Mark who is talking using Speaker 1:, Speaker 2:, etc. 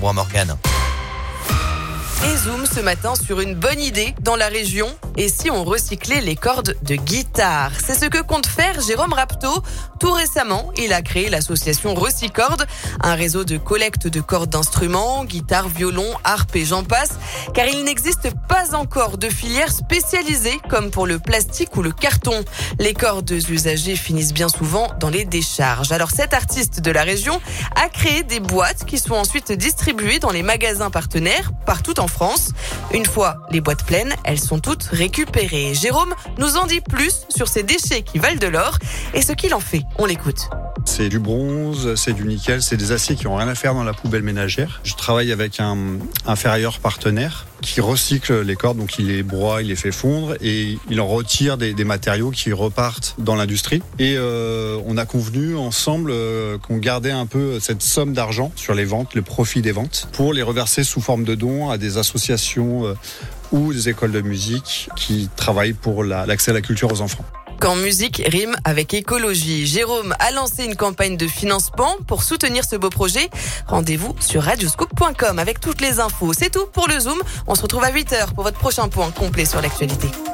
Speaker 1: Arbres Morgane.
Speaker 2: Et zoom ce matin sur une bonne idée dans la région. Et si on recyclait les cordes de guitare? C'est ce que compte faire Jérôme Rapto. Tout récemment, il a créé l'association Recycordes, un réseau de collecte de cordes d'instruments, guitare, violon, harpe et j'en passe. Car il n'existe pas encore de filière spécialisée comme pour le plastique ou le carton. Les cordes usagées finissent bien souvent dans les décharges. Alors cet artiste de la région a créé des boîtes qui sont ensuite distribuées dans les magasins partenaires partout en France. Une fois les boîtes pleines, elles sont toutes récupérées. Jérôme nous en dit plus sur ces déchets qui valent de l'or et ce qu'il en fait. On l'écoute.
Speaker 3: C'est du bronze, c'est du nickel, c'est des aciers qui n'ont rien à faire dans la poubelle ménagère. Je travaille avec un ferrailleur partenaire qui recycle les cordes, donc il les broie, il les fait fondre et il en retire des matériaux qui repartent dans l'industrie. Et on a convenu ensemble qu'on gardait un peu cette somme d'argent sur les ventes, le profit des ventes, pour les reverser sous forme de dons à des associations ou des écoles de musique qui travaillent pour l'accès à la culture aux enfants.
Speaker 2: Quand musique rime avec écologie, Jérôme a lancé une campagne de financement pour soutenir ce beau projet. Rendez-vous sur radioscoop.com avec toutes les infos. C'est tout pour le Zoom. On se retrouve à 8h pour votre prochain point complet sur l'actualité.